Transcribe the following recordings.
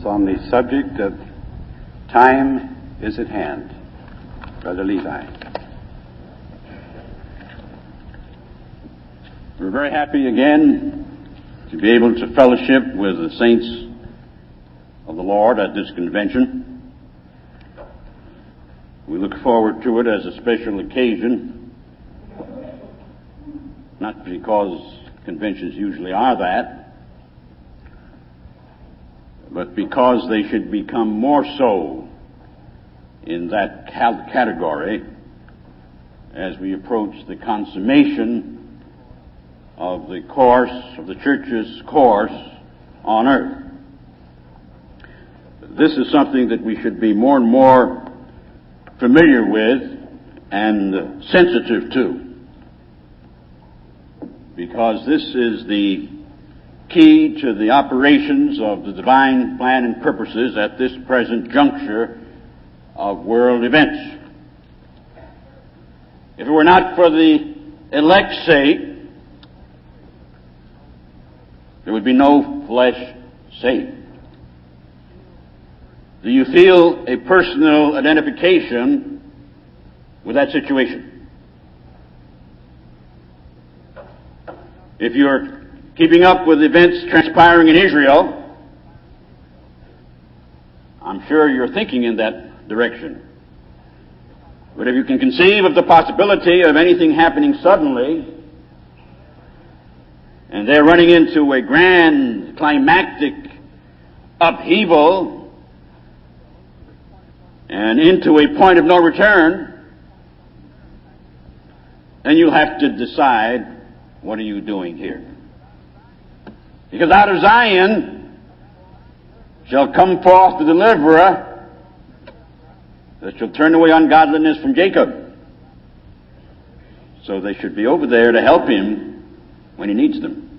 On the subject of time is at hand, Brother Levi. We're very happy again to be able to fellowship with the saints of the Lord at this convention. We look forward to it as a special occasion, not because conventions usually are that, but because they should become more so in that category as we approach the consummation of the course, of the church's course on earth. This is something that we should be more and more familiar with and sensitive to, because this is the key to the operations of the divine plan and purposes at this present juncture of world events. If it were not for the elect's sake, there would be no flesh saved. Do you feel a personal identification with that situation? If you're keeping up with events transpiring in Israel, I'm sure you're thinking in that direction. But if you can conceive of the possibility of anything happening suddenly, and they're running into a grand climactic upheaval and into a point of no return, then you'll have to decide, what are you doing here? Because out of Zion shall come forth the deliverer that shall turn away ungodliness from Jacob. So they should be over there to help him when he needs them.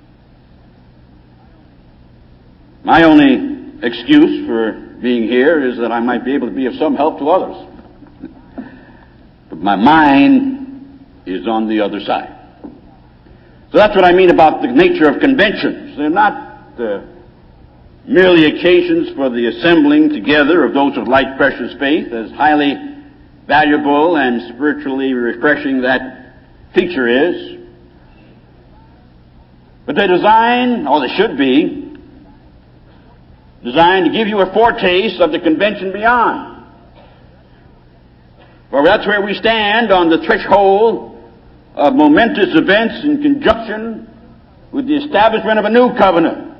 My only excuse for being here is that I might be able to be of some help to others. But my mind is on the other side. So that's what I mean about the nature of conventions. They're not merely occasions for the assembling together of those of like precious faith, as highly valuable and spiritually refreshing that feature is. But they're designed, or they should be, designed to give you a foretaste of the convention beyond. For that's where we stand on the threshold of momentous events in conjunction with the establishment of a new covenant.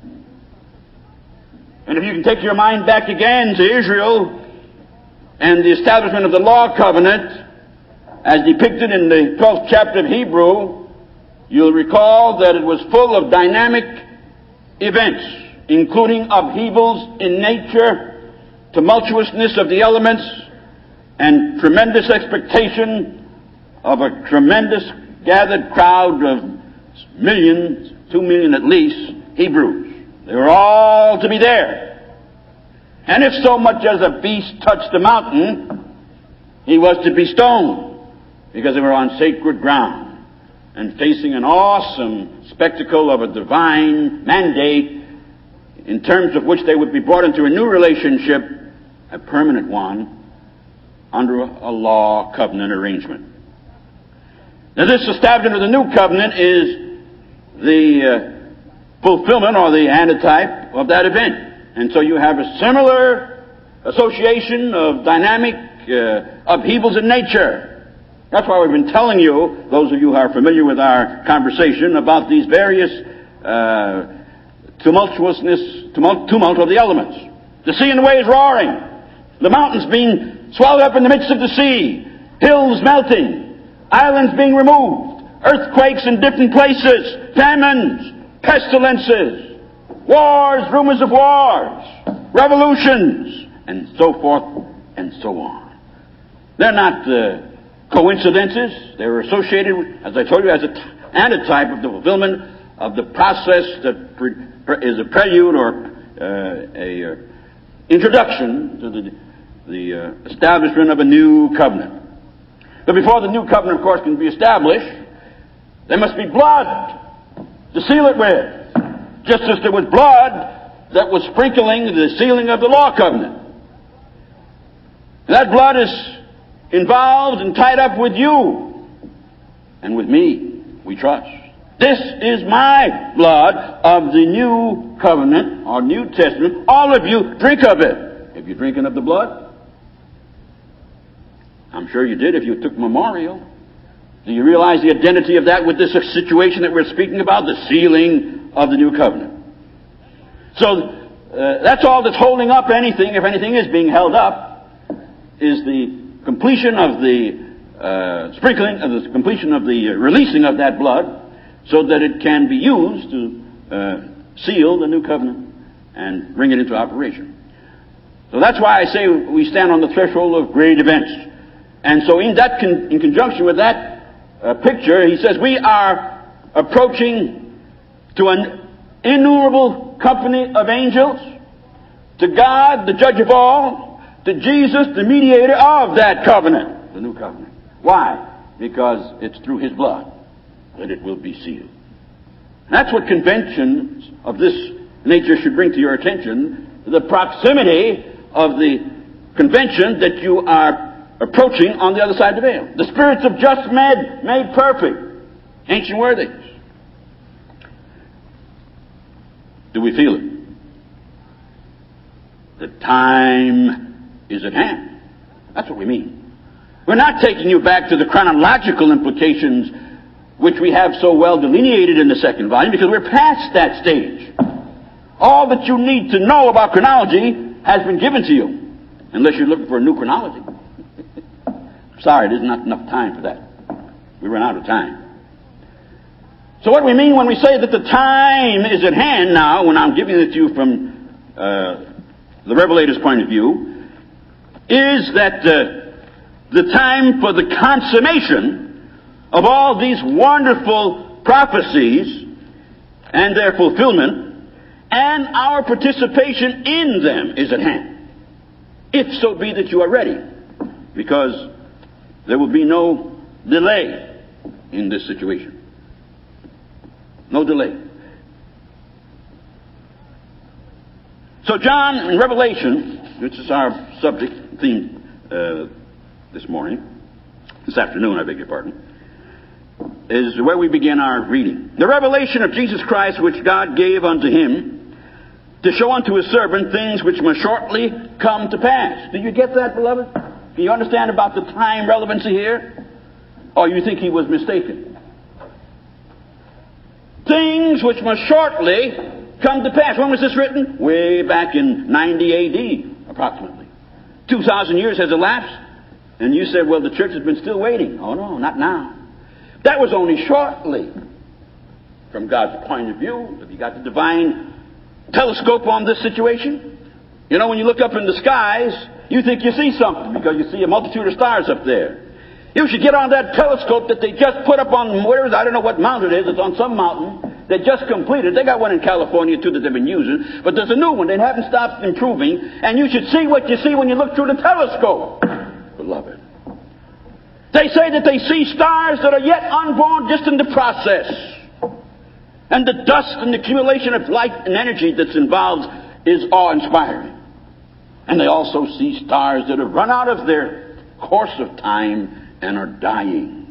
And if you can take your mind back again to Israel and the establishment of the law covenant as depicted in the 12th chapter of Hebrew, you'll recall that it was full of dynamic events, including upheavals in nature, tumultuousness of the elements, and tremendous expectation of a tremendous gathered crowd of millions, 2 million at least, Hebrews. They were all to be there. And if so much as a beast touched the mountain, he was to be stoned, because they were on sacred ground and facing an awesome spectacle of a divine mandate in terms of which they would be brought into a new relationship, a permanent one, under a law covenant arrangement. Now, this establishment of the new covenant is the fulfillment or the antitype of that event. And so you have a similar association of dynamic upheavals in nature. That's why we've been telling you, those of you who are familiar with our conversation, about these various tumult of the elements. The sea and the waves roaring, the mountains being swallowed up in the midst of the sea, hills melting, islands being removed, earthquakes in different places, famines, pestilences, wars, rumors of wars, revolutions, and so forth and so on. They're not coincidences. They're associated, as I told you, as an antitype of the fulfillment of the process that is a prelude or a introduction to the establishment of a new covenant. But before the new covenant, of course, can be established, there must be blood to seal it with. Just as there was blood that was sprinkling the sealing of the law covenant. That blood is involved and tied up with you and with me, we trust. This is my blood of the new covenant or New Testament. All of you, drink of it. Have you drinking of the blood? I'm sure you did if you took memorial. Do you realize the identity of that with this situation that we're speaking about? The sealing of the new covenant. So that's all that's holding up anything, if anything is being held up, is the completion of the completion of the releasing of that blood, so that it can be used to seal the new covenant and bring it into operation. So that's why I say we stand on the threshold of great events. And so in conjunction with that picture, he says we are approaching to an innumerable company of angels, to God, the judge of all, to Jesus, the mediator of that covenant, the new covenant. Why? Because it's through his blood that it will be sealed. That's what conventions of this nature should bring to your attention, the proximity of the convention that you are approaching on the other side of the veil. The spirits of just men made perfect. Ancient worthies. Do we feel it? The time is at hand. That's what we mean. We're not taking you back to the chronological implications which we have so well delineated in the second volume, because we're past that stage. All that you need to know about chronology has been given to you, unless you're looking for a new chronology. Sorry, there's not enough time for that. We run out of time. So what we mean when we say that the time is at hand now, when I'm giving it to you from the Revelator's point of view, is that the time for the consummation of all these wonderful prophecies and their fulfillment, and our participation in them is at hand. If so be that you are ready, because there will be no delay in this situation. No delay. So John, in Revelation, which is our subject theme this afternoon, I beg your pardon, is where we begin our reading. The revelation of Jesus Christ, which God gave unto him, to show unto his servant things which must shortly come to pass. Do you get that, beloved? Do you understand about the time relevancy here? Or you think he was mistaken? Things which must shortly come to pass. When was this written? Way back in 90 A.D., approximately. 2,000 years has elapsed, and you said, well, the church has been still waiting. Oh, no, not now. That was only shortly. From God's point of view, have you got the divine telescope on this situation? You know, when you look up in the skies, you think you see something because you see a multitude of stars up there. You should get on that telescope that they just put up on, I don't know what mountain it is, it's on some mountain. They just completed. They got one in California too that they've been using, but there's a new one. They haven't stopped improving, and you should see what you see when you look through the telescope. Beloved. They say that they see stars that are yet unborn, just in the process. And the dust and the accumulation of light and energy that's involved is awe-inspiring. And they also see stars that have run out of their course of time and are dying.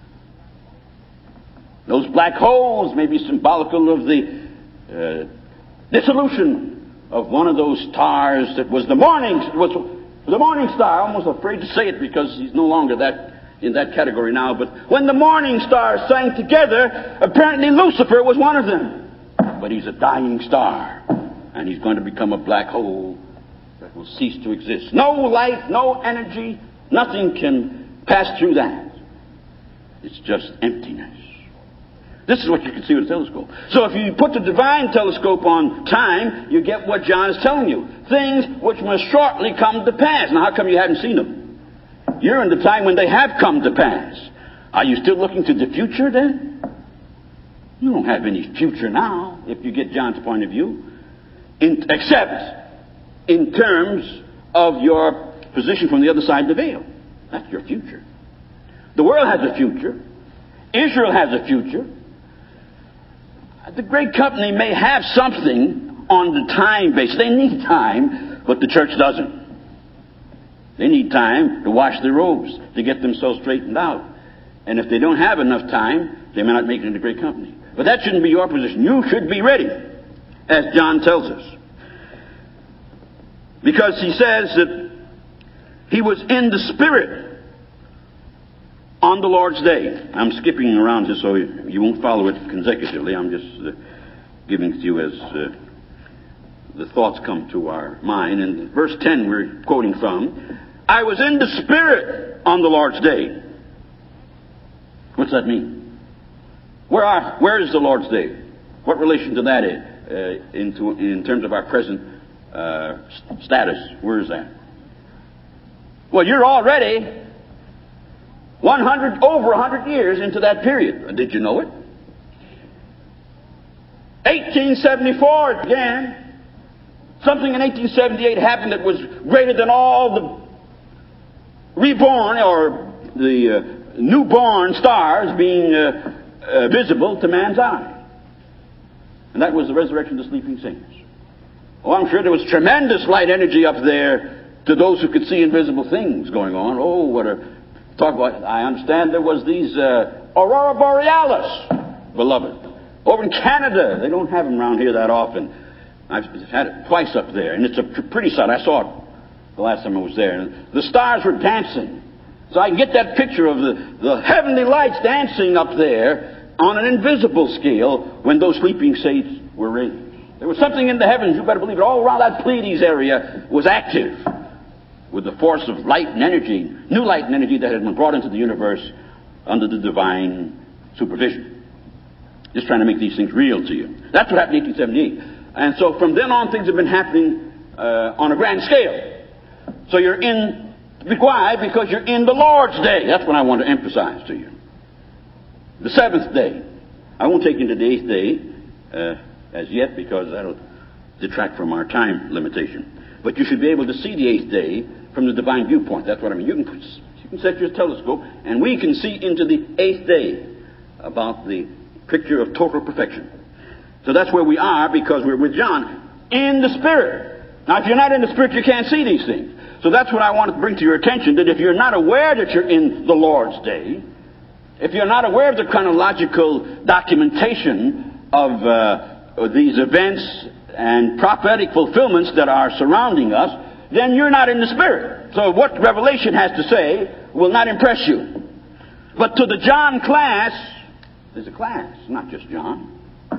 Those black holes may be symbolical of the dissolution of one of those stars that was the morning star. I'm almost afraid to say it because he's no longer in that category now. But when the morning stars sang together, apparently Lucifer was one of them. But he's a dying star, and he's going to become a black hole that will cease to exist. No light, no energy, nothing can pass through that. It's just emptiness. This is what you can see with a telescope. So if you put the divine telescope on time, you get what John is telling you. Things which must shortly come to pass. Now, how come you haven't seen them? You're in the time when they have come to pass. Are you still looking to the future then? You don't have any future now, if you get John's point of view. Except in terms of your position from the other side of the veil. That's your future. The world has a future. Israel has a future. The great company may have something on the time basis. They need time, but the church doesn't. They need time to wash their robes, to get themselves straightened out. And if they don't have enough time, they may not make it into great company. But that shouldn't be your position. You should be ready, as John tells us. Because he says that he was in the Spirit on the Lord's day. I'm skipping around just so you won't follow it consecutively. I'm just giving it to you as the thoughts come to our mind. And verse 10 we're quoting from, I was in the Spirit on the Lord's day. What's that mean? Where is the Lord's day? What relation to that is in terms of our present status? Where is that? Well, you're already over 100 years into that period. Did you know it? 1874 it began. Something in 1878 happened that was greater than all the reborn or the newborn stars being visible to man's eye. And that was the resurrection of the sleeping saints. Oh, I'm sure there was tremendous light energy up there to those who could see invisible things going on. Oh, what a talk about. I understand there was these aurora borealis, beloved. Over in Canada, they don't have them around here that often. I've had it twice up there, and it's a pretty sight. I saw it the last time I was there. And the stars were dancing. So I can get that picture of the heavenly lights dancing up there on an invisible scale when those sleeping saints were raised. There was something in the heavens, you better believe it, all around that Pleiades area was active with the force of light and energy, new light and energy that had been brought into the universe under the divine supervision. Just trying to make these things real to you. That's what happened in 1878. And so from then on, things have been happening on a grand scale. So you're in... Why? Because you're in the Lord's day. That's what I want to emphasize to you. The seventh day. I won't take you into the eighth day as yet because that'll detract from our time limitation. But you should be able to see the eighth day from the divine viewpoint. That's what I mean. You can set your telescope and we can see into the eighth day about the picture of total perfection. So that's where we are because we're with John in the Spirit. Now, if you're not in the Spirit, you can't see these things. So that's what I want to bring to your attention, that if you're not aware that you're in the Lord's day, if you're not aware of the chronological documentation of these events and prophetic fulfillments that are surrounding us, then you're not in the Spirit. So what Revelation has to say will not impress you. But to the John class, there's a class, not just John.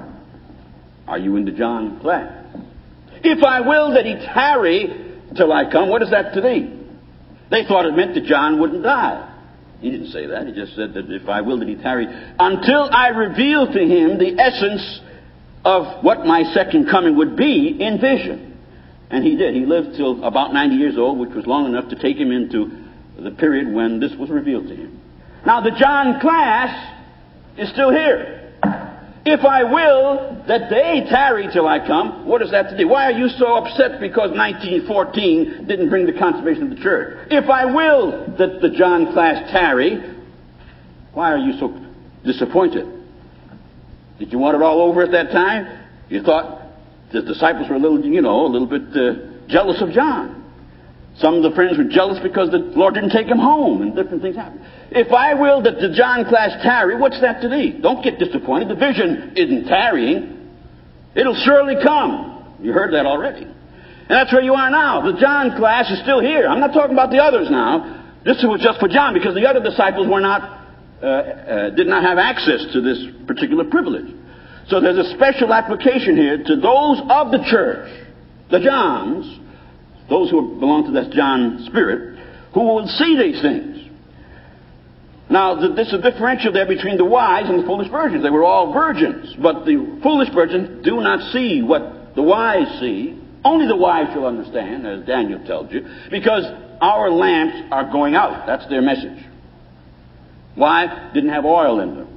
Are you in the John class? If I will that he tarry till I come, what is that to thee? They thought it meant that John wouldn't die. He didn't say that. He just said that if I will that he tarry until I reveal to him the essence of what my second coming would be in vision. And he did. He lived till about 90 years old, which was long enough to take him into the period when this was revealed to him. Now the John class is still here. If I will that they tarry till I come, what is that to do? Why are you so upset because 1914 didn't bring the consummation of the church? If I will that the John class tarry, why are you so disappointed? Did you want it all over at that time? You thought the disciples were a little bit jealous of John. Some of the friends were jealous because the Lord didn't take him home and different things happened. If I will that the John class tarry, what's that to thee? Don't get disappointed. The vision isn't tarrying. It'll surely come. You heard that already. And that's where you are now. The John class is still here. I'm not talking about the others now. This was just for John because the other disciples did not have access to this particular privilege. So there's a special application here to those of the church, the Johns, those who belong to that John spirit, who will see these things. Now, there's a differential there between the wise and the foolish virgins. They were all virgins, but the foolish virgins do not see what the wise see. Only the wise shall understand, as Daniel tells you, because our lamps are going out. That's their message. Why? Didn't have oil in them.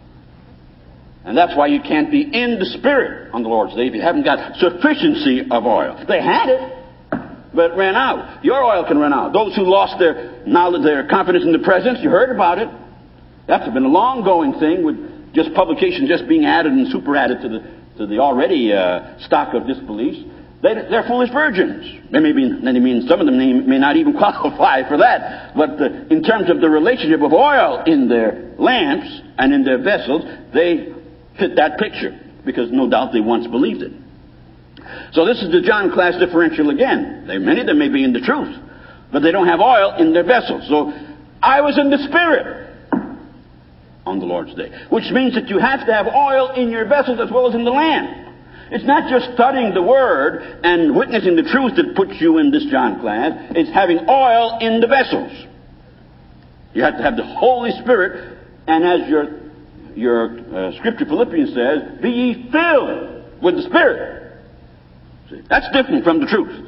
And that's why you can't be in the Spirit on the Lord's day if you haven't got sufficiency of oil. They had it, but it ran out. Your oil can run out. Those who lost their knowledge, their confidence in the presence, you heard about it. That's been a long-going thing with just publications just being added and super-added to the already stock of disbeliefs, they're foolish virgins. Some of them may not even qualify for that. But in terms of the relationship of oil in their lamps and in their vessels, they fit that picture, because no doubt they once believed it. So this is the John class differential again. Many of them may be in the truth, but they don't have oil in their vessels. So I was in the Spirit on the Lord's day, which means that you have to have oil in your vessels as well as in the lamp. It's not just studying the Word and witnessing the truth that puts you in this John class. It's having oil in the vessels. You have to have the Holy Spirit, and as your scripture Philippians says, be ye filled with the Spirit. See, that's different from the truth.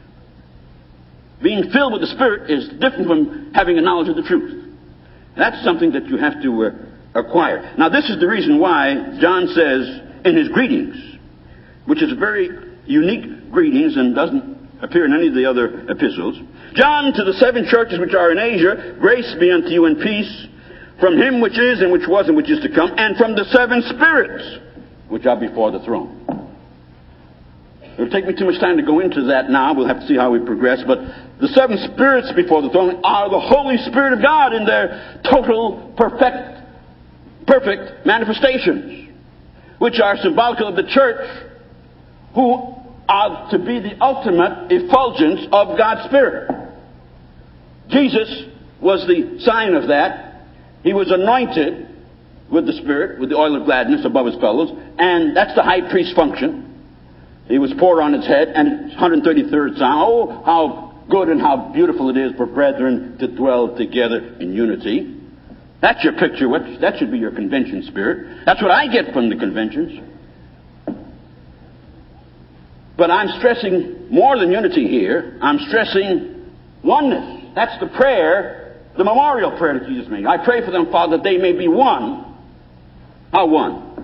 Being filled with the Spirit is different from having a knowledge of the truth. That's something that you have to acquire. Now, this is the reason why John says in his greetings, which is a very unique greetings and doesn't appear in any of the other epistles. John, to the 7 churches which are in Asia, grace be unto you and peace from him which is and which was and which is to come, and from the 7 spirits which are before the throne. It would take me too much time to go into that now. We'll have to see how we progress. But the 7 spirits before the throne are the Holy Spirit of God in their total, perfect manifestations, which are symbolical of the church, who are to be the ultimate effulgence of God's Spirit. Jesus was the sign of that. He was anointed with the Spirit, with the oil of gladness above his fellows, and that's the high priest function. He was poured on his head, and 133rd Psalm, oh, how good and how beautiful it is for brethren to dwell together in unity. That's your picture. That should be your convention spirit. That's what I get from the conventions. But I'm stressing more than unity here. I'm stressing oneness. That's the prayer, the memorial prayer that Jesus made. I pray for them, Father, that they may be one. How one?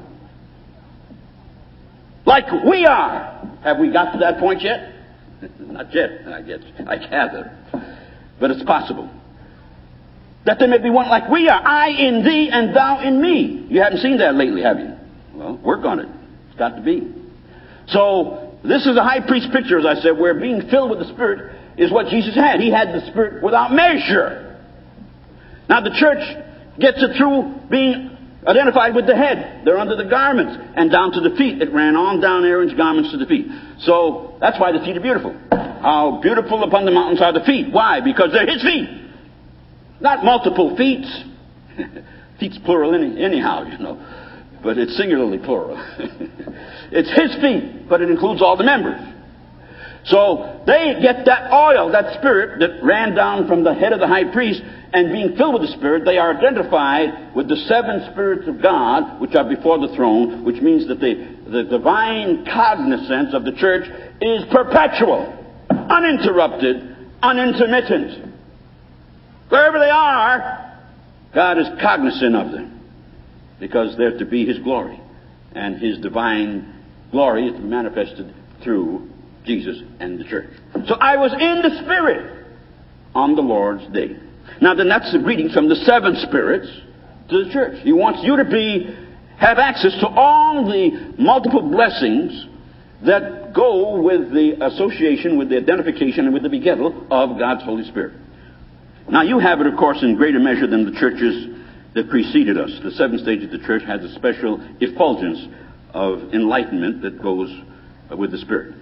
Like we are. Have we got to that point yet? Not yet, I gather. But it's possible. That they may be one like we are. I in thee and thou in me. You haven't seen that lately, have you? Well, work on it. It's got to be. So, this is a high priest picture, as I said, where being filled with the Spirit is what Jesus had. He had the Spirit without measure. Now, the church gets it through being identified with the head. They're under the garments and down to the feet. It ran on down Aaron's garments to the feet. So, that's why the feet are beautiful. How beautiful upon the mountains are the feet. Why? Because they're his feet. Not multiple feet. Feet's plural anyhow, you know. But it's singularly plural. It's his feet, but it includes all the members. So they get that oil, that Spirit that ran down from the head of the high priest, and being filled with the Spirit, they are identified with the 7 spirits of God, which are before the throne, which means that the divine cognizance of the church is perpetual, uninterrupted, unintermittent. Wherever they are, God is cognizant of them, because they're to be his glory. And his divine glory is to be manifested through Jesus and the church. So I was in the Spirit on the Lord's day. Now then, that's the greeting from the 7 spirits to the church. He wants you to have access to all the multiple blessings that go with the association, with the identification, and with the begettal of God's Holy Spirit. Now you have it, of course, in greater measure than the churches that preceded us. The 7 stages of the church has a special effulgence of enlightenment that goes with the Spirit.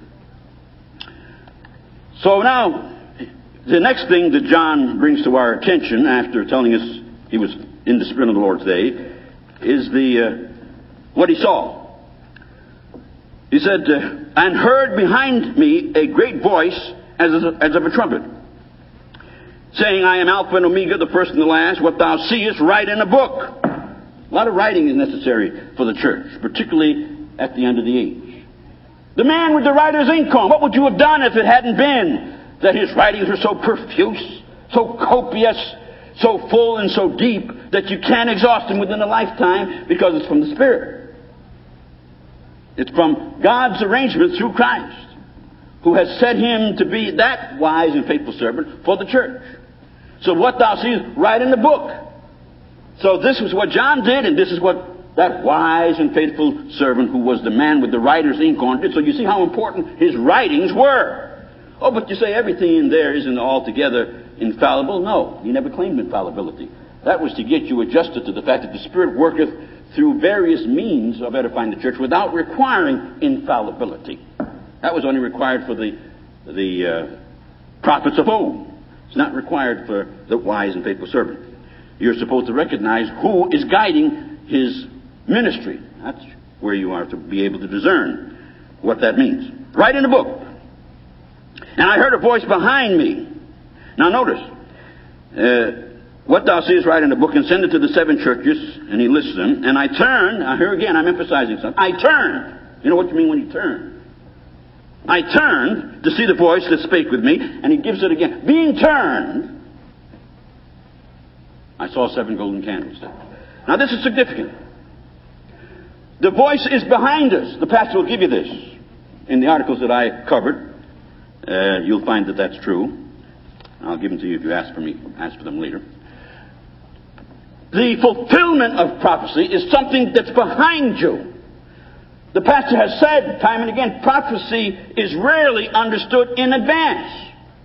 So now, the next thing that John brings to our attention after telling us he was in the Spirit on the Lord's day is what he saw. He said, and heard behind me a great voice as of a trumpet, saying, I am Alpha and Omega, the first and the last. What thou seest, write in a book. A lot of writing is necessary for the church, particularly at the end of the age. The man with the writer's ink on, what would you have done if it hadn't been that his writings were so profuse, so copious, so full and so deep that you can't exhaust them within a lifetime, because it's from the Spirit. It's from God's arrangement through Christ, who has set him to be that wise and faithful servant for the church. So what thou seest, write in the book. So this was what John did, and this is what that wise and faithful servant who was the man with the writer's ink on it. So you see how important his writings were. Oh, but you say everything in there isn't altogether infallible. No, he never claimed infallibility. That was to get you adjusted to the fact that the Spirit worketh through various means of edifying the church without requiring infallibility. That was only required for the prophets of old. It's not required for the wise and faithful servant. You're supposed to recognize who is guiding his ministry. That's where you are to be able to discern what that means. Write in the book. And I heard a voice behind me. Now notice, what thou seest, write in the book and send it to the 7 churches, and he lists them. And I turned, here again I'm emphasizing something. I turned. You know what you mean when you turn? I turned to see the voice that spake with me, and he gives it again. Being turned, I saw 7 golden candlesticks. Now this is significant. The voice is behind us. The pastor will give you this. In the articles that I covered, you'll find that that's true. I'll give them to you if you ask for them later. The fulfillment of prophecy is something that's behind you. The pastor has said time and again, prophecy is rarely understood in advance.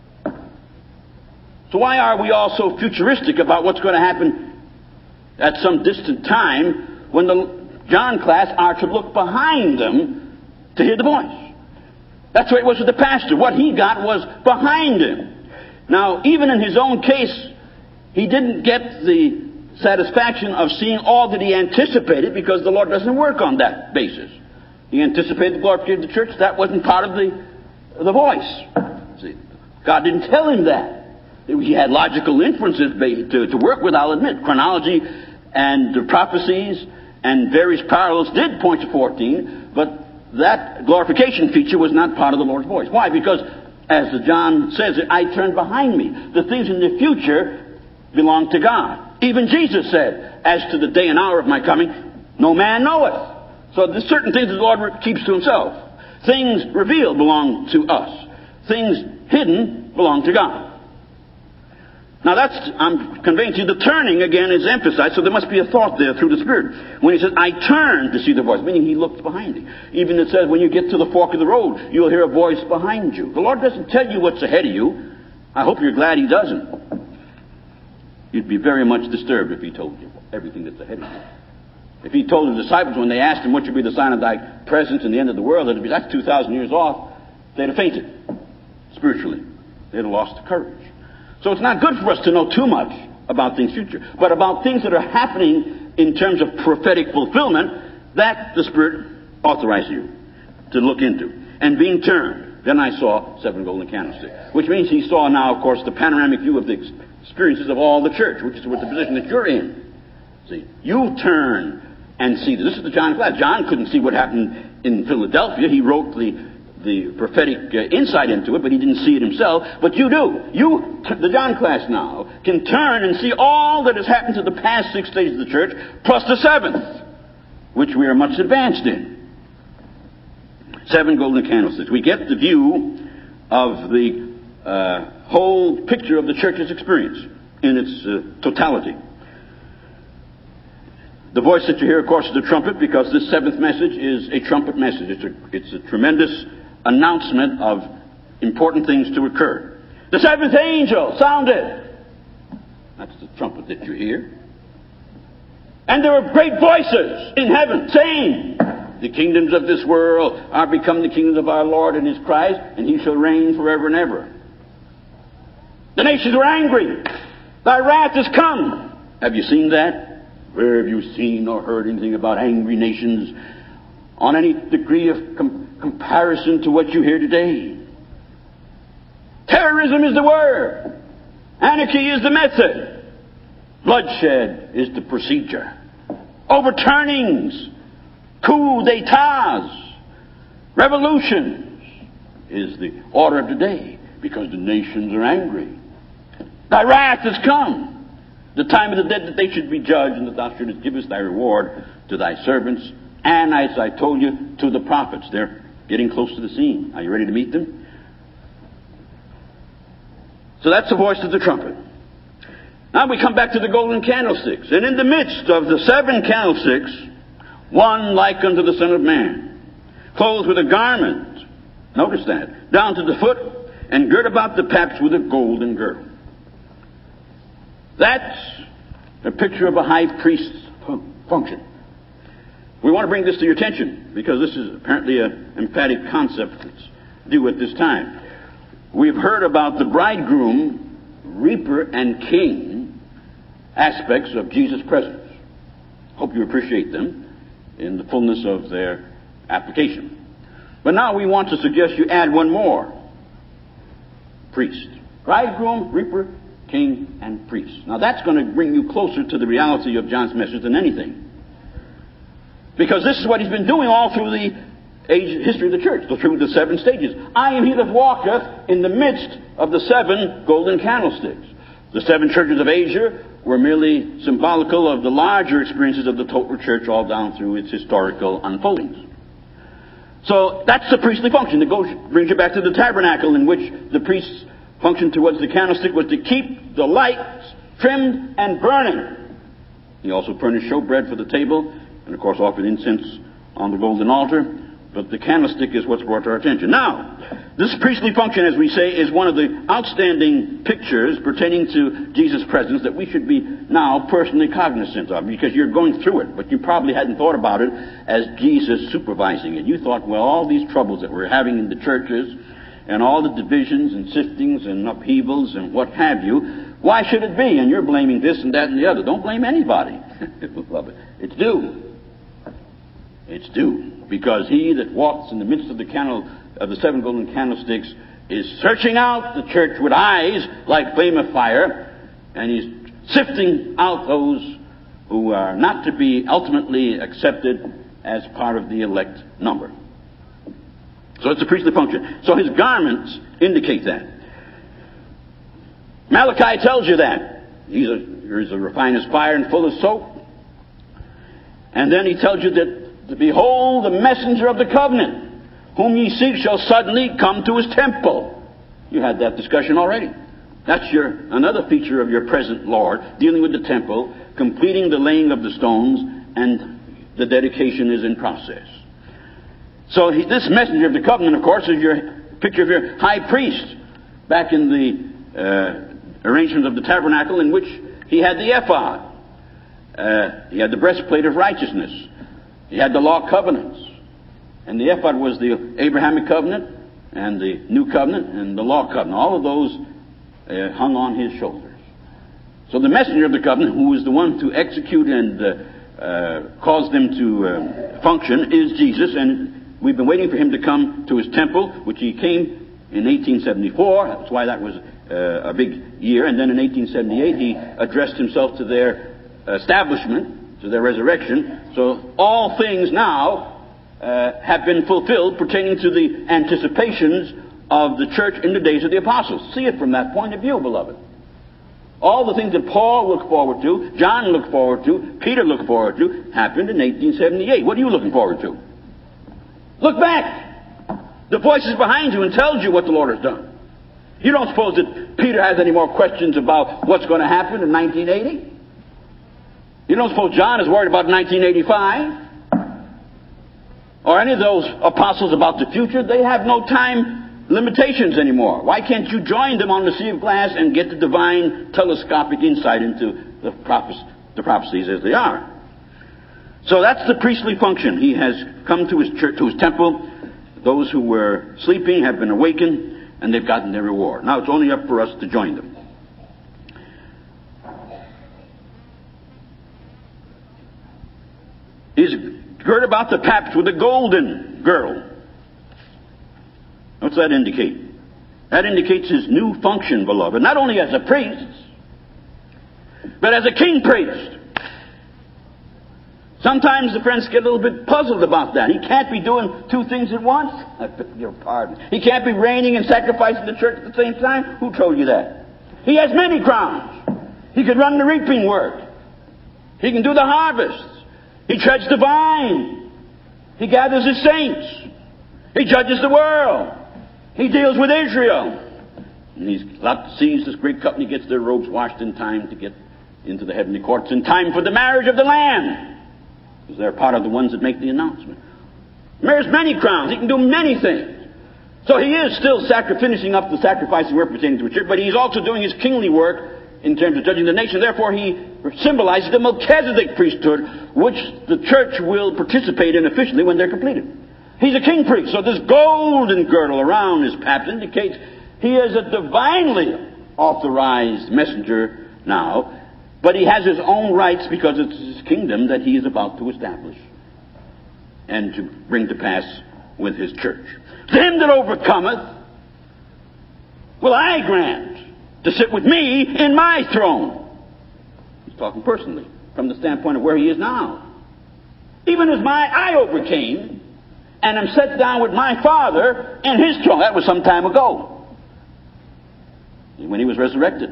So why are we all so futuristic about what's going to happen at some distant time when the John class are to look behind them to hear the voice? That's what it was with the pastor. What he got was behind him. Now, even in his own case, he didn't get the satisfaction of seeing all that he anticipated, because the Lord doesn't work on that basis. He anticipated the glorification of the church. That wasn't part of the voice. See, God didn't tell him that. He had logical inferences to work with, I'll admit. Chronology and the prophecies and various parallels did point to 14, but that glorification feature was not part of the Lord's voice. Why? Because, as John says, I turned behind me. The things in the future belong to God. Even Jesus said, as to the day and hour of my coming, no man knoweth. So there's certain things that the Lord keeps to himself. Things revealed belong to us. Things hidden belong to God. Now I'm conveying to you, the turning again is emphasized, so there must be a thought there through the Spirit. When he says, I turned to see the voice, meaning he looked behind him. Even it says, when you get to the fork of the road, you'll hear a voice behind you. The Lord doesn't tell you what's ahead of you. I hope you're glad he doesn't. You'd be very much disturbed if he told you everything that's ahead of you. If he told the disciples when they asked him, what should be the sign of thy presence in the end of the world, that's 2,000 years off, they'd have fainted spiritually. They'd have lost the courage. So it's not good for us to know too much about things future, but about things that are happening in terms of prophetic fulfillment, that the Spirit authorizes you to look into. And being turned, then I saw 7 golden candlesticks, which means he saw now, of course, the panoramic view of the experiences of all the church, which is what the position that you're in. See, you turn and see. This is the John class. John couldn't see what happened in Philadelphia. He wrote the prophetic insight into it, but he didn't see it himself. But you do. You, the John class now, can turn and see all that has happened to the past 6 stages of the church, plus the 7th, which we are much advanced in. 7 golden candlesticks. We get the view of the whole picture of the church's experience in its totality. The voice that you hear, of course, is a trumpet, because this 7th message is a trumpet message. It's a tremendous announcement of important things to occur. The 7th angel sounded. That's the trumpet that you hear. And there were great voices in heaven saying, the kingdoms of this world are become the kingdoms of our Lord and his Christ, and he shall reign forever and ever. The nations were angry. Thy wrath is come. Have you seen that? Where have you seen or heard anything about angry nations on any degree of comparison to what you hear today? Terrorism is the word. Anarchy is the method. Bloodshed is the procedure. Overturnings, coup d'etats, revolutions is the order of the day, because the nations are angry. Thy wrath has come. The time of the dead that they should be judged, and that thou shouldest give us thy reward to thy servants, and as I told you, to the prophets. They're getting close to the scene. Are you ready to meet them? So that's the voice of the trumpet. Now we come back to the golden candlesticks. And in the midst of the 7 candlesticks one like unto the Son of Man, clothed with a garment, notice that, down to the foot, and girt about the paps with a golden girdle. That's a picture of a high priest's function. We want to bring this to your attention, because this is apparently an emphatic concept that's due at this time. We've heard about the bridegroom, reaper, and king aspects of Jesus' presence. Hope you appreciate them in the fullness of their application. But now we want to suggest you add one more. Priest. Bridegroom, reaper, king, and priest. Now that's going to bring you closer to the reality of John's message than anything. Because this is what he's been doing all through the history of the church, through the 7 stages. I am he that walketh in the midst of the 7 golden candlesticks. The 7 churches of Asia were merely symbolical of the larger experiences of the total church all down through its historical unfoldings. So that's the priestly function that brings you back to the tabernacle, in which the priest's function towards the candlestick was to keep the lights trimmed and burning. He also furnished showbread for the table, and of course offered incense on the golden altar. But the candlestick is what's brought to our attention. Now, this priestly function, as we say, is one of the outstanding pictures pertaining to Jesus' presence that we should be now personally cognizant of, because you're going through it, but you probably hadn't thought about it as Jesus supervising it. You thought, well, all these troubles that we're having in the churches, and all the divisions and siftings and upheavals and what have you, why should it be? And you're blaming this and that and the other. Don't blame anybody. It's due. It's due. Because he that walks in the midst of the 7 golden candlesticks is searching out the church with eyes like flame of fire, and he's sifting out those who are not to be ultimately accepted as part of the elect number. So it's a priestly function. So his garments indicate that. Malachi tells you that. He's a refined as fire and full of soap. And then he tells you that, behold, the messenger of the covenant, whom ye seek, shall suddenly come to his temple. You had that discussion already. That's another feature of your present Lord, dealing with the temple, completing the laying of the stones, and the dedication is in process. So this messenger of the covenant, of course, is your picture of your high priest, back in the arrangement of the tabernacle, in which he had the ephod. He had the breastplate of righteousness. He had the law covenants. And the ephod was the Abrahamic covenant, and the new covenant, and the law covenant. All of those hung on his shoulders. So the messenger of the covenant, who is the one to execute and cause them to function, is Jesus. And we've been waiting for him to come to his temple, which he came in 1874. That's why that was a big year. And then in 1878, he addressed himself to their establishment, to their resurrection. So all things now have been fulfilled pertaining to the anticipations of the church in the days of the apostles. See it from that point of view, beloved. All the things that Paul looked forward to, John looked forward to, Peter looked forward to, happened in 1878. What are you looking forward to? Look back. The voice is behind you and tells you what the Lord has done. You don't suppose that Peter has any more questions about what's going to happen in 1980? You don't suppose John is worried about 1985? Or any of those apostles about the future? They have no time limitations anymore. Why can't you join them on the sea of glass and get the divine telescopic insight into the prophecies as they are? So that's the priestly function. He has come to his church, to his temple. Those who were sleeping have been awakened, and they've gotten their reward. Now it's only up for us to join them. He's girt about the paps with a golden girdle. What's that indicate? That indicates his new function, beloved. Not only as a priest, but as a king priest. Sometimes the friends get a little bit puzzled about that. He can't be doing two things at once. I beg your pardon. He can't be reigning and sacrificing the church at the same time. Who told you that? He has many crowns. He could run the reaping work. He can do the harvest. He treads the vine. He gathers his saints. He judges the world. He deals with Israel. And he sees this great company gets their robes washed in time to get into the heavenly courts, in time for the marriage of the Lamb. because they're part of the ones that make the announcement. Wears many crowns. He can do many things. So he is still finishing up the sacrifice and work pertaining to the church, but he's also doing his kingly work in terms of judging the nation. Therefore, he symbolizes the Melchizedek priesthood, which the church will participate in officially when they're completed. He's a king priest, so this golden girdle around his paps indicates he is a divinely authorized messenger now, but he has his own rights because it's his kingdom that he is about to establish and to bring to pass with his church. To him that overcometh will I grant to sit with me in my throne. He's talking personally from the standpoint of where he is now. Even as I overcame and am set down with my Father in his throne. That was some time ago, when he was resurrected.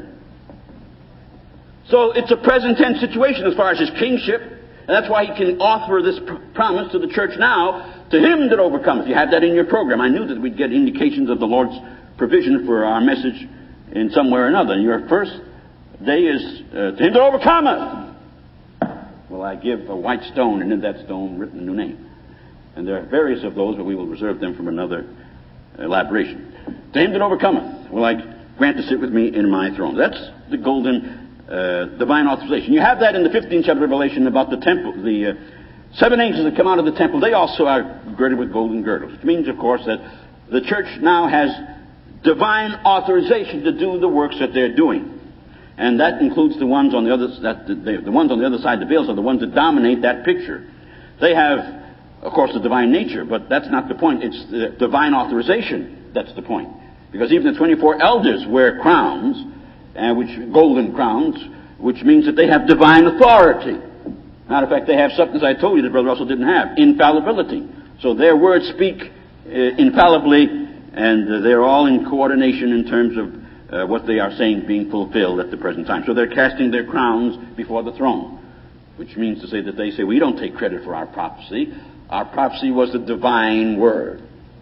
So it's a present tense situation as far as his kingship, and that's why he can offer this promise to the church now. To him that overcometh. You have that in your program. I knew that we'd get indications of the Lord's provision for our message in some way or another. And your first day is, to him that overcometh will I give a white stone, and in that stone written a new name. And there are various of those, but we will reserve them from another elaboration. To him that overcometh will I grant to sit with me in my throne. That's the golden divine authorization. You have that in the 15th chapter of Revelation about the temple. The 7 angels that come out of the temple, they also are girded with golden girdles. Which means, of course, that the church now has divine authorization to do the works that they're doing. And that includes the ones on the other the ones on the other side of the veils are the ones that dominate that picture. They have, of course, the divine nature, but that's not the point. It's the divine authorization that's the point. Because even the 24 elders wear crowns, golden crowns, which means that they have divine authority. Matter of fact, they have something, as I told you, that Brother Russell didn't have, infallibility. So their words speak infallibly, and they're all in coordination in terms of what they are saying being fulfilled at the present time. So they're casting their crowns before the throne, which means to say that they say, we don't take credit for our prophecy. Our prophecy was the divine word.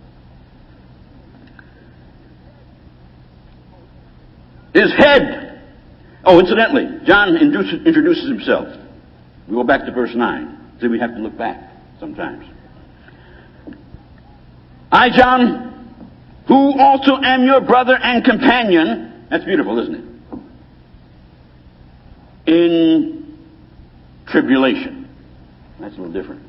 His head. Oh, incidentally, John introduces himself. We go back to verse 9. See, we have to look back sometimes. I, John, who also am your brother and companion. That's beautiful, isn't it? In tribulation. That's a little different.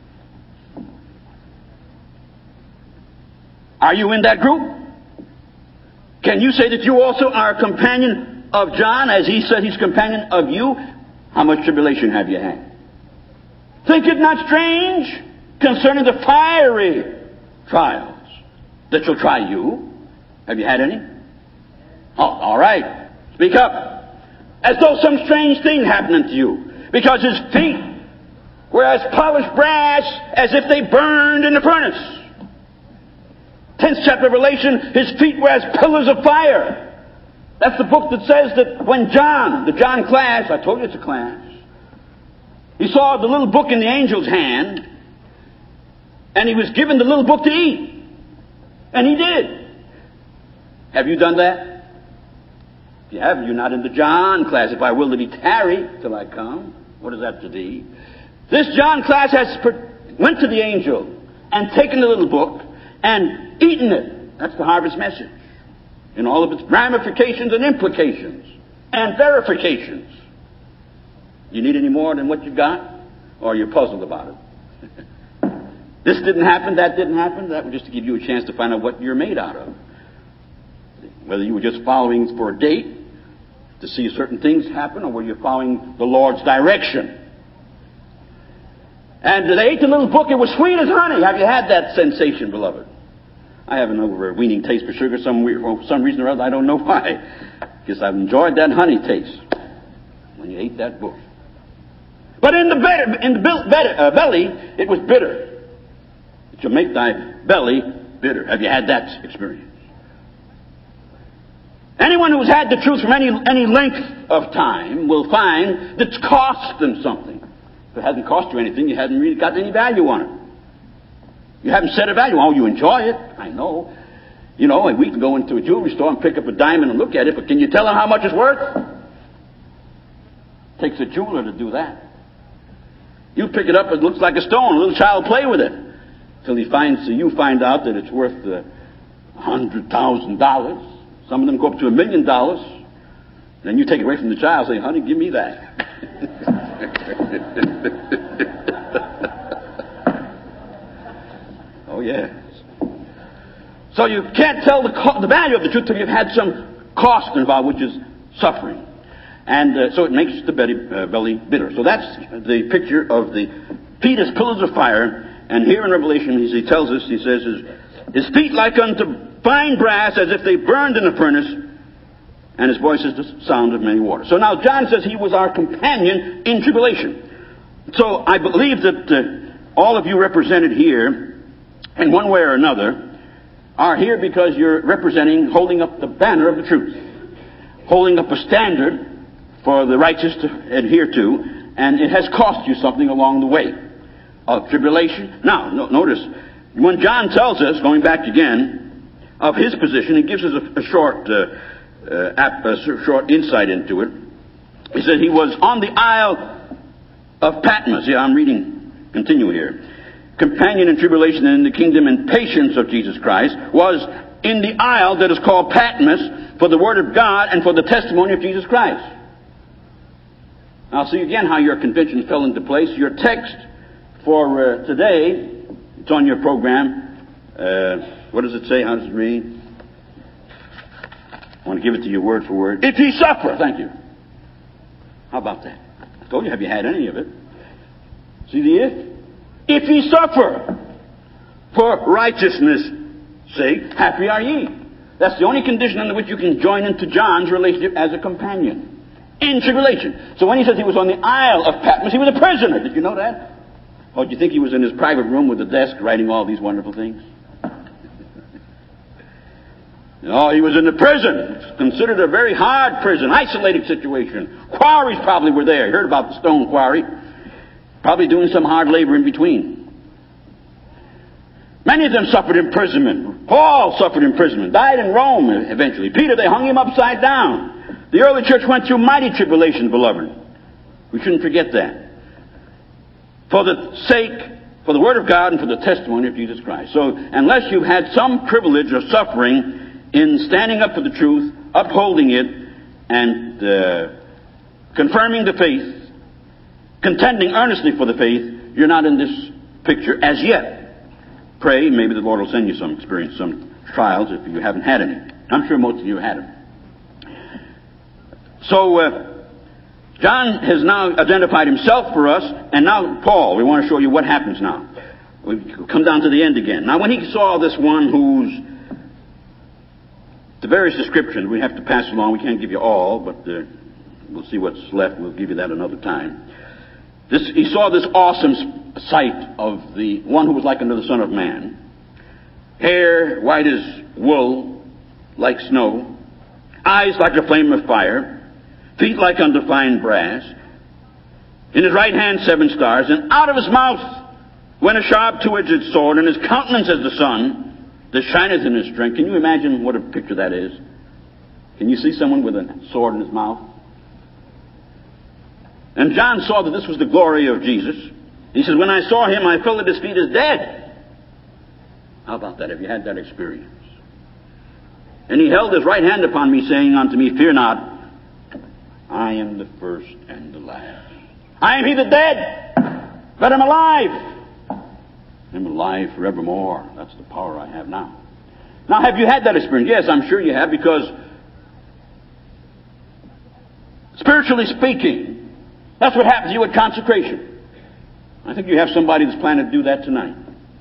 Are you in that group? Can you say that you also are a companion of John, as he said he's companion of you? How much tribulation have you had? Think it not strange concerning the fiery trials that shall try you. Have you had any? Oh, all right. Speak up. As though some strange thing happening to you. Because his feet were as polished brass as if they burned in the furnace. 10th chapter of Revelation, his feet were as pillars of fire. That's the book that says that when the John class, I told you it's a class, he saw the little book in the angel's hand, and he was given the little book to eat. And he did. Have you done that? If you haven't, you're not in the John class. If I will that he tarry till I come. What is that to thee? This John class went to the angel and taken the little book and eaten it. That's the harvest message. In all of its ramifications and implications and verifications. You need any more than what you got? Or you're puzzled about it? This didn't happen, that didn't happen. That was just to give you a chance to find out what you're made out of. Whether you were just following for a date to see certain things happen, or whether you're following the Lord's direction. And they ate the little book. It was sweet as honey. Have you had that sensation, beloved? I have an overweening taste for sugar for some reason or other. I don't know why. Because I've enjoyed that honey taste when you ate that book. But in the belly, it was bitter. It shall make thy belly bitter. Have you had that experience? Anyone who's had the truth from any length of time will find that it's cost them something. If it hasn't cost you anything, you haven't really got any value on it. You haven't set a value. Oh, you enjoy it. I know. You know, and we can go into a jewelry store and pick up a diamond and look at it, but can you tell them how much it's worth? It takes a jeweler to do that. You pick it up, it looks like a stone. A little child play with it. Till you find out that it's worth $100,000. Some of them go up to $1 million. Then you take it away from the child and say, honey, give me that. Oh, yes. So you can't tell the value of the truth till you've had some cost involved, which is suffering. And so it makes the belly bitter. So that's the picture of the feet as pillars of fire. And here in Revelation, he tells us, he says, his feet like unto fine brass, as if they burned in a furnace, and his voice is the sound of many waters. So now John says he was our companion in tribulation. So I believe that all of you represented here, in one way or another, are here because you're holding up the banner of the truth, holding up a standard for the righteous to adhere to, and it has cost you something along the way of tribulation. Now, notice, when John tells us, going back again, of his position, he gives us a short insight into it. He said he was on the Isle of Patmos. Yeah, I'm reading, continue here. Companion in tribulation and in the kingdom and patience of Jesus Christ, was in the isle that is called Patmos for the word of God and for the testimony of Jesus Christ. Now see again how your convention fell into place. Your text for today, it's on your program. What does it say? How does it read? I want to give it to you word for word. If ye suffer. Thank you. How about that? I told you, have you had any of it? See the if? If ye suffer for righteousness' sake, happy are ye. That's the only condition under which you can join into John's relationship as a companion. In tribulation. So when he says he was on the Isle of Patmos, he was a prisoner. Did you know that? Oh, do you think he was in his private room with a desk writing all these wonderful things? No, he was in the prison. It's considered a very hard prison, isolated situation. Quarries probably were there. You heard about the stone quarry. Probably doing some hard labor in between. Many of them suffered imprisonment. Paul suffered imprisonment. Died in Rome eventually. Peter, they hung him upside down. The early church went through mighty tribulation, beloved. We shouldn't forget that. For the word of God and for the testimony of Jesus Christ. So unless you've had some privilege of suffering in standing up for the truth, upholding it, and confirming the faith, contending earnestly for the faith, you're not in this picture as yet. Pray, maybe the Lord will send you some experience, some trials if you haven't had any. I'm sure most of you have had them. So, John has now identified himself for us, and now Paul, we want to show you what happens now. We come down to the end again. Now when he saw this one who's, the various descriptions we have to pass along, we can't give you all, but we'll see what's left, we'll give you that another time. He saw this awesome sight of the one who was like unto the Son of Man. Hair white as wool, like snow. Eyes like a flame of fire. Feet like unto fine brass. In his right hand 7 stars. And out of his mouth went a sharp two-edged sword. And his countenance as the sun that shineth in his strength. Can you imagine what a picture that is? Can you see someone with a sword in his mouth? And John saw that this was the glory of Jesus. He says, when I saw him, I fell at his feet as dead. How about that? Have you had that experience? And he held his right hand upon me, saying unto me, fear not, I am the first and the last. I am he that dead, but I'm alive. I'm alive forevermore. That's the power I have now. Now, have you had that experience? Yes, I'm sure you have, because spiritually speaking, that's what happens to you at consecration. I think you have somebody that's planning to do that tonight.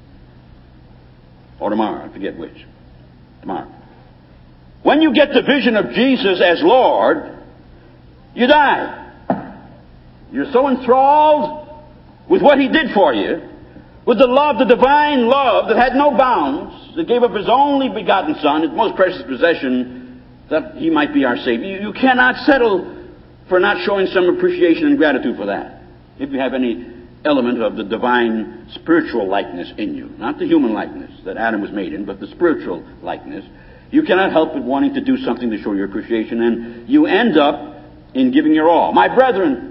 Or tomorrow, I forget which. Tomorrow. When you get the vision of Jesus as Lord, you die. You're so enthralled with what He did for you, with the love, the divine love that had no bounds, that gave up His only begotten Son, His most precious possession, that He might be our Savior. You cannot settle for not showing some appreciation and gratitude for that. If you have any element of the divine spiritual likeness in you, not the human likeness that Adam was made in, but the spiritual likeness, you cannot help but wanting to do something to show your appreciation, and you end up in giving your all. My brethren,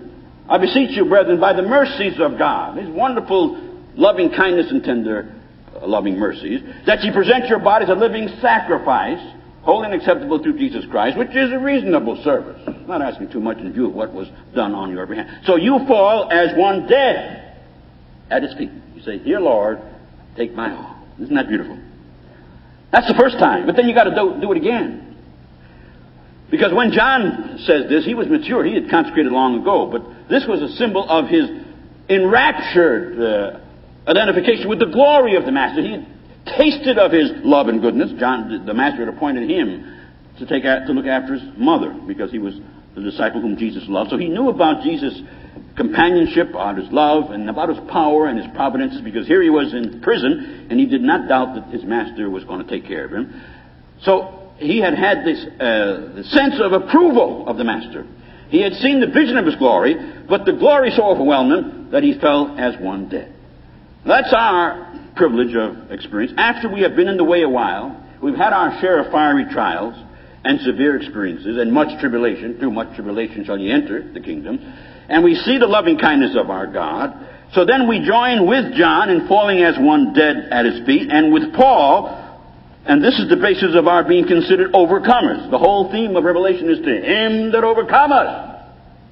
I beseech you, brethren, by the mercies of God, His wonderful loving kindness and tender loving mercies, that ye present your bodies a living sacrifice, holy and acceptable through Jesus Christ, which is a reasonable service. I'm not asking too much in view of what was done on your behalf. So you fall as one dead at His feet. You say, "Dear Lord, take my all." Isn't that beautiful? That's the first time. But then you got to do it again. Because when John says this, he was mature. He had consecrated long ago. But this was a symbol of his enraptured identification with the glory of the Master. He had tasted of His love and goodness. John, the Master, had appointed him to look after his mother, because he was the disciple whom Jesus loved. So he knew about Jesus' companionship, about His love, and about His power and His providences, because here he was in prison, and he did not doubt that his Master was going to take care of him. So he had this the sense of approval of the Master. He had seen the vision of His glory, but the glory so overwhelmed him that he fell as one dead. That's our privilege of experience. After we have been in the way a while, we've had our share of fiery trials and severe experiences and much tribulation. Through much tribulation shall ye enter the kingdom. And we see the loving kindness of our God. So then we join with John in falling as one dead at His feet, and with Paul. And this is the basis of our being considered overcomers. The whole theme of Revelation is to Him that overcometh.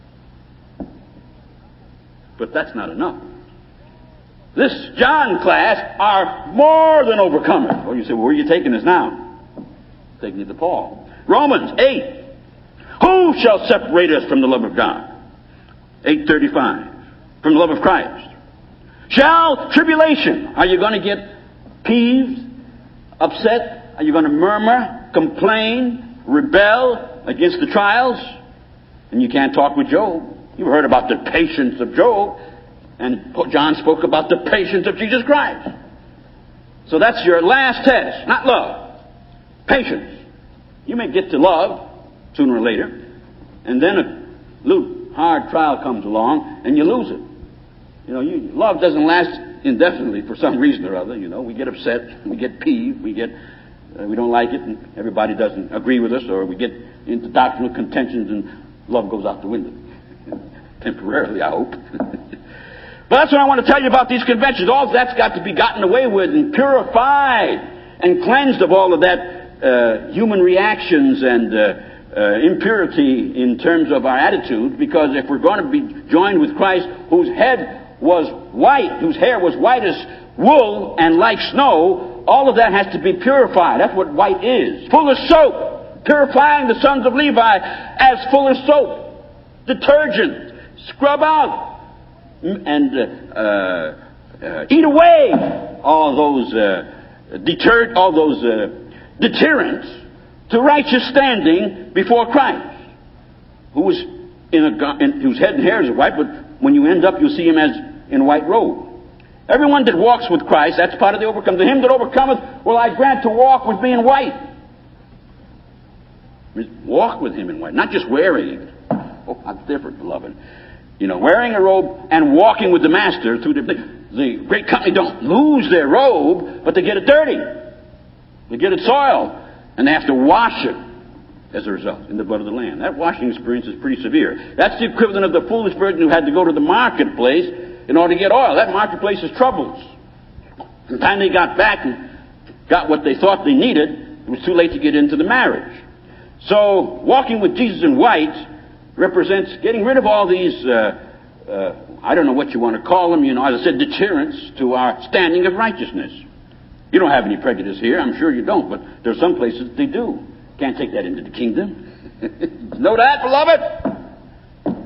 But that's not enough. This John class are more than overcomers. Well, you say, well, where are you taking us now? Taking it to Paul. Romans 8. Who shall separate us from the love of God? 8:35. From the love of Christ. Shall tribulation. Are you going to get peeved? Upset? Are you going to murmur, complain, rebel against the trials? And you can't talk with Job. You've heard about the patience of Job. And John spoke about the patience of Jesus Christ. So that's your last test. Not love. Patience. You may get to love sooner or later. And then a hard trial comes along and you lose it. You know, love doesn't last indefinitely for some reason or other. You know, we get upset, we get peeved, we don't like it, and everybody doesn't agree with us, or we get into doctrinal contentions, and love goes out the window. Temporarily, I hope. But that's what I want to tell you about these conventions. All that's got to be gotten away with and purified and cleansed of all of that human reactions and impurity in terms of our attitude. Because if we're going to be joined with Christ, whose head was white, whose hair was white as wool and like snow, all of that has to be purified. That's what white is. Full of soap. Purifying the sons of Levi as full of soap. Detergent. Scrub out. And eat away all those deterrents to righteous standing before Christ, whose head and hair is white, but when you end up, you'll see Him as in white robe. Everyone that walks with Christ, that's part of the overcome. To him that overcometh, will I grant to walk with me in white. Walk with Him in white, not just wearing it. Oh, that's different, beloved. You know, wearing a robe and walking with the Master through the great company don't lose their robe, but they get it dirty. They get it soiled. And they have to wash it as a result in the blood of the Lamb. That washing experience is pretty severe. That's the equivalent of the foolish virgin who had to go to the marketplace in order to get oil. That marketplace is troubles. By the time they got back and got what they thought they needed, it was too late to get into the marriage. So, walking with Jesus in white represents getting rid of all these, I don't know what you want to call them, you know, as I said, deterrents to our standing of righteousness. You don't have any prejudice here, I'm sure you don't, but there's some places they do. Can't take that into the kingdom. Know that, beloved?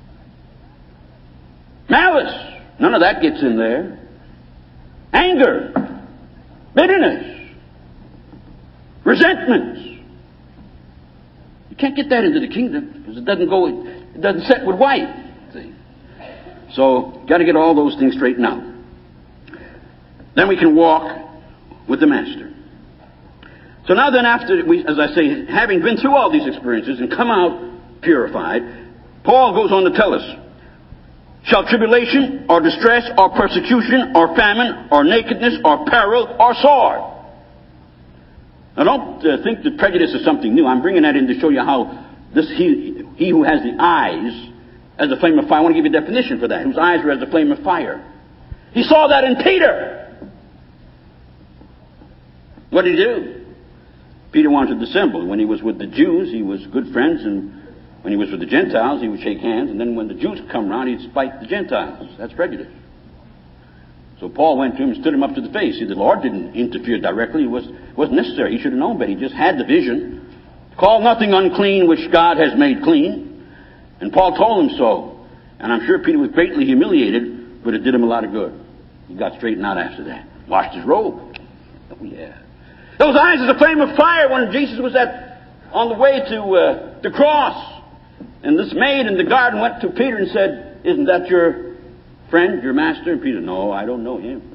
Malice. None of that gets in there. Anger. Bitterness. Resentments. You can't get that into the kingdom because it doesn't set with white. See? So, got to get all those things straightened out. Then we can walk with the Master. So now then, after we, as I say, having been through all these experiences and come out purified, Paul goes on to tell us, shall tribulation or distress or persecution or famine or nakedness or peril or sword. Now don't think that prejudice is something new. I'm bringing that in to show you how he who has the eyes as a flame of fire. I want to give you a definition for that. Whose eyes were as a flame of fire. He saw that in Peter. What did he do? Peter wanted to dissemble. When he was with the Jews, he was good friends, and when he was with the Gentiles, he would shake hands, and then when the Jews come around, he'd spite the Gentiles. That's prejudice. So Paul went to him and stood him up to the face. See, the Lord didn't interfere directly. It wasn't necessary. He should have known better. He just had the vision. Call nothing unclean which God has made clean. And Paul told him so. And I'm sure Peter was greatly humiliated, but it did him a lot of good. He got straightened out after that. Washed his robe. Oh, yeah. Those eyes as a flame of fire when Jesus was on the way to the cross. And this maid in the garden went to Peter and said, "Isn't that your friend, your master?" And Peter, "No, I don't know him."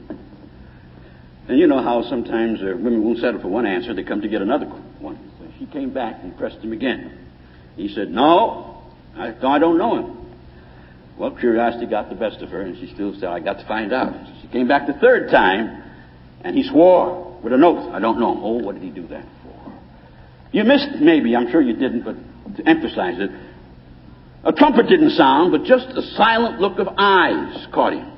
And you know how sometimes women won't settle for one answer. They come to get another one. So she came back and pressed him again. He said, "No, I don't know him." Well, curiosity got the best of her, and she still said, "I got to find out." So she came back the third time, and he swore with an oath, "I don't know him." Oh, what did he do that for? You missed, maybe, I'm sure you didn't, but to emphasize it, a trumpet didn't sound, but just a silent look of eyes caught him.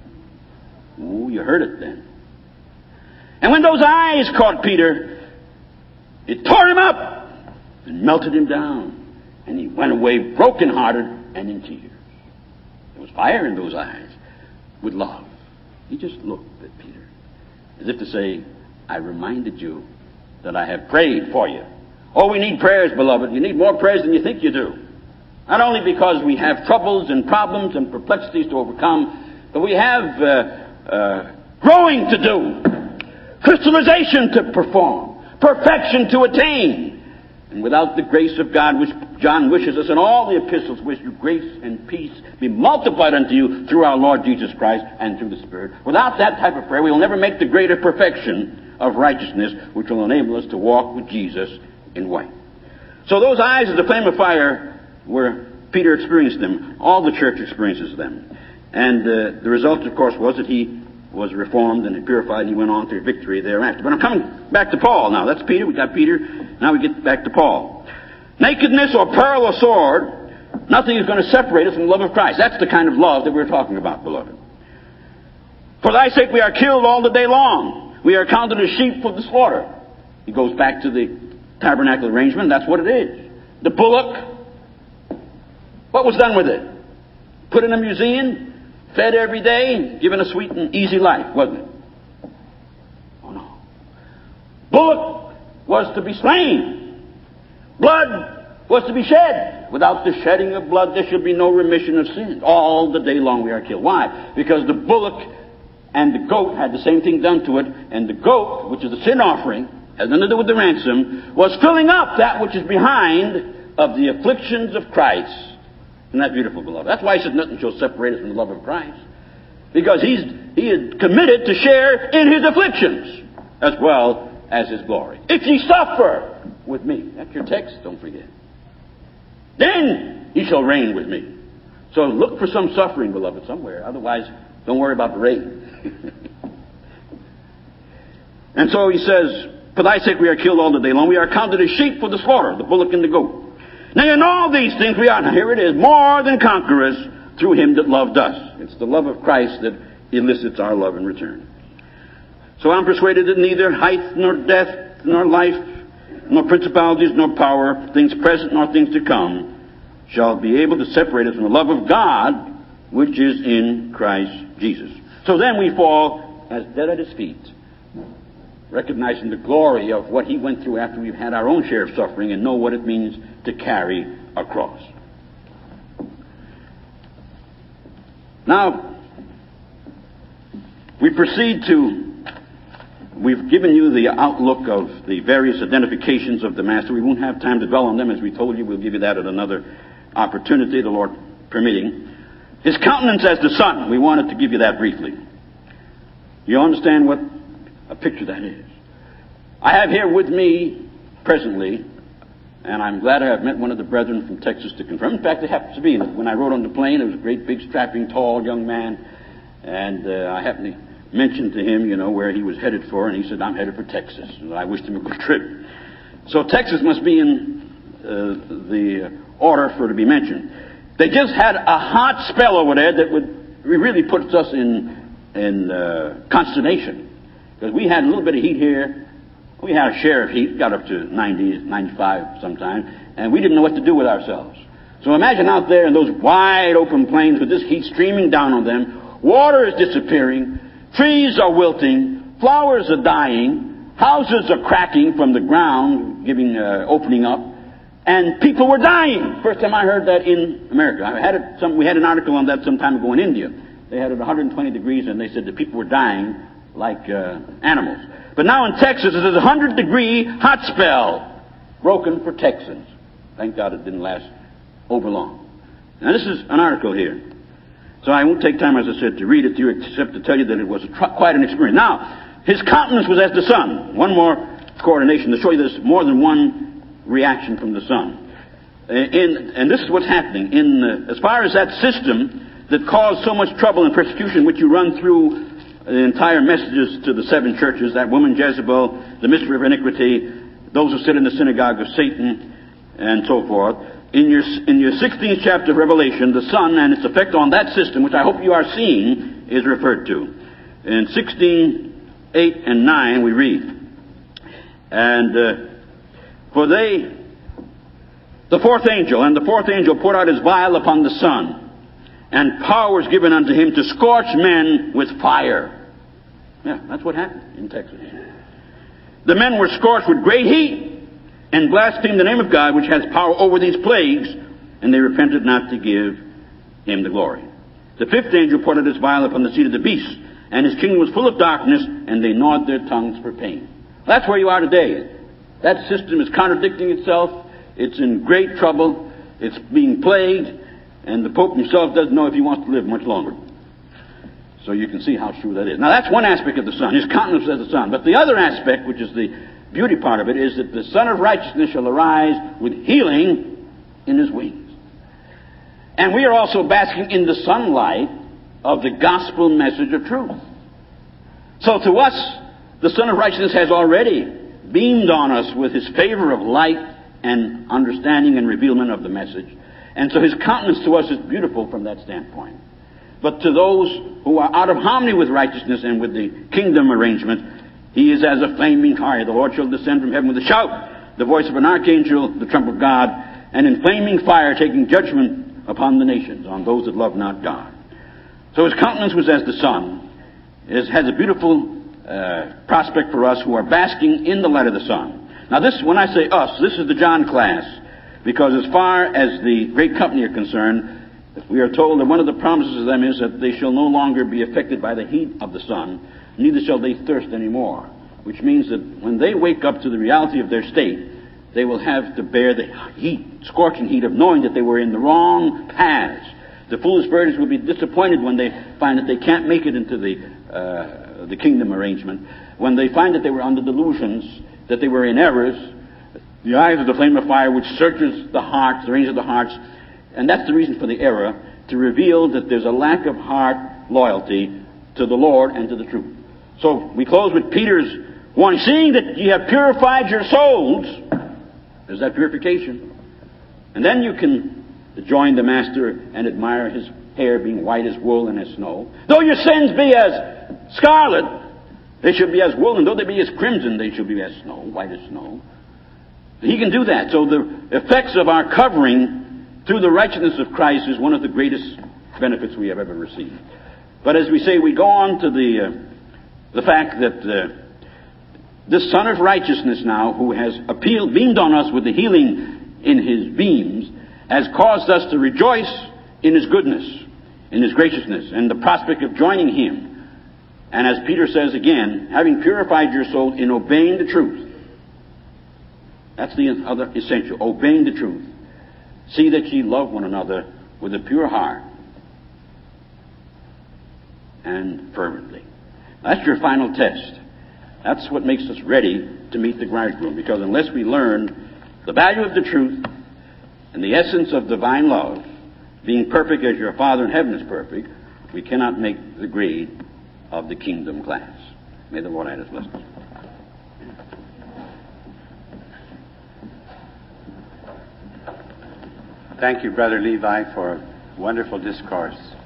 Oh, you heard it then. And when those eyes caught Peter, it tore him up and melted him down. And he went away brokenhearted and in tears. There was fire in those eyes with love. He just looked at Peter as if to say, "I reminded you that I have prayed for you." Oh, we need prayers, beloved. You need more prayers than you think you do. Not only because we have troubles and problems and perplexities to overcome, but we have growing to do, crystallization to perform, perfection to attain. And without the grace of God, which John wishes us in all the epistles, wish you grace and peace be multiplied unto you through our Lord Jesus Christ and through the Spirit. Without that type of prayer, we will never make the greater perfection of righteousness, which will enable us to walk with Jesus in white. So those eyes as a flame of fire, where Peter experienced them, all the church experiences them. And the result, of course, was that he was reformed and purified, and he went on to victory thereafter. But I'm coming back to Paul now. That's Peter. We got Peter. Now we get back to Paul. Nakedness or peril or sword, nothing is going to separate us from the love of Christ. That's the kind of love that we're talking about, beloved. For thy sake we are killed all the day long. We are counted as sheep for the slaughter. He goes back to the tabernacle arrangement. That's what it is. The bullock. What was done with it? Put in a museum, fed every day, given a sweet and easy life, wasn't it? Oh no. Bullock was to be slain. Blood was to be shed. Without the shedding of blood, there should be no remission of sin. All the day long we are killed. Why? Because the bullock and the goat had the same thing done to it, and the goat, which is the sin offering, has nothing to do with the ransom, was filling up that which is behind of the afflictions of Christ. Isn't that beautiful, beloved? That's why he says nothing shall separate us from the love of Christ. Because he is committed to share in his afflictions as well as his glory. If ye suffer with me, that's your text, don't forget, then ye shall reign with me. So look for some suffering, beloved, somewhere. Otherwise, don't worry about the reign. And so he says, for thy sake we are killed all the day long. We are counted as sheep for the slaughter, the bullock and the goat. Now in all these things we are, now here it is, more than conquerors through him that loved us. It's the love of Christ that elicits our love in return. So I'm persuaded that neither height nor depth nor life nor principalities nor power, things present nor things to come, shall be able to separate us from the love of God which is in Christ Jesus. So then we fall as dead at his feet, recognizing the glory of what he went through after we've had our own share of suffering and know what it means to carry a cross. Now, we proceed we've given you the outlook of the various identifications of the Master. We won't have time to dwell on them. As we told you, we'll give you that at another opportunity, the Lord permitting. His countenance as the sun, we wanted to give you that briefly. You understand what a picture that is? I have here with me presently, and I'm glad I have met one of the brethren from Texas to confirm. In fact, it happens to be that when I rode on the plane, it was a great, big, strapping, tall young man, and I happened to mention to him, where he was headed for, and he said, I'm headed for Texas. And I wished him a good trip. So Texas must be in the order for it to be mentioned. They just had a hot spell over there that would really put us in consternation. Because we had a little bit of heat here. We had a share of heat, got up to 90, 95 sometimes, and we didn't know what to do with ourselves. So imagine out there in those wide open plains with this heat streaming down on them. Water is disappearing. Trees are wilting. Flowers are dying. Houses are cracking from the ground, opening up. And people were dying. First time I heard that in America. We had an article on that some time ago in India. They had it 120 degrees, and they said the people were dying like animals. But now in Texas, there's a 100-degree hot spell broken for Texans. Thank God it didn't last over long. Now this is an article here. So I won't take time, as I said, to read it to you, except to tell you that it was quite an experience. Now, his countenance was as the sun. One more coordination to show you there's more than one reaction from the sun. And this is what's happening. As far as that system that caused so much trouble and persecution, which you run through the entire messages to the 7 churches, that woman Jezebel, the mystery of iniquity, those who sit in the synagogue of Satan, and so forth. In your 16th chapter of Revelation, the sun and its effect on that system, which I hope you are seeing, is referred to. In 16:8 and 9 we read, and the fourth angel poured out his vial upon the sun, and power was given unto him to scorch men with fire. Yeah, that's what happened in Texas. The men were scorched with great heat, and blasphemed the name of God, which has power over these plagues, and they repented not to give him the glory. The 5th angel poured out his vial upon the seat of the beast, and his kingdom was full of darkness, and they gnawed their tongues for pain. That's where you are today. That system is contradicting itself. It's in great trouble. It's being plagued, and the Pope himself doesn't know if he wants to live much longer. So you can see how true that is. Now that's one aspect of the sun. His countenance as the sun. But the other aspect, which is the beauty part of it, is that the Son of Righteousness shall arise with healing in his wings. And we are also basking in the sunlight of the gospel message of truth. So to us, the Son of Righteousness has already beamed on us with his favor of light and understanding and revealment of the message. And so his countenance to us is beautiful from that standpoint. But to those who are out of harmony with righteousness and with the kingdom arrangement, he is as a flaming fire. The Lord shall descend from heaven with a shout, the voice of an archangel, the trump of God, and in flaming fire taking judgment upon the nations, on those that love not God. So his countenance was as the sun. It has a beautiful prospect for us who are basking in the light of the sun. Now this, when I say us, this is the John class, because as far as the great company are concerned, we are told that one of the promises of them is that they shall no longer be affected by the heat of the sun, neither shall they thirst anymore. Which means that when they wake up to the reality of their state, they will have to bear the heat, scorching heat of knowing that they were in the wrong paths. The foolish virgins will be disappointed when they find that they can't make it into the kingdom arrangement. When they find that they were under delusions, that they were in errors, the eyes of the flame of fire which searches the hearts, the reins of the hearts. And that's the reason for the error, to reveal that there's a lack of heart loyalty to the Lord and to the truth. So we close with Peter's warning, seeing that ye have purified your souls. There's that purification. And then you can join the Master and admire his hair being white as wool and as snow. Though your sins be as scarlet, they shall be as wool, and though they be as crimson, they shall be as snow, white as snow. He can do that. So the effects of our covering through the righteousness of Christ is one of the greatest benefits we have ever received. But as we say, we go on to the fact that this Son of Righteousness now, who has beamed on us with the healing in his beams, has caused us to rejoice in his goodness, in his graciousness, and the prospect of joining him. And as Peter says again, having purified your soul in obeying the truth. That's the other essential, obeying the truth. See that ye love one another with a pure heart and fervently. That's your final test. That's what makes us ready to meet the bridegroom. Because unless we learn the value of the truth and the essence of divine love, being perfect as your Father in heaven is perfect, we cannot make the grade of the kingdom class. May the Lord add his blessings. Thank you, Brother Levi, for a wonderful discourse.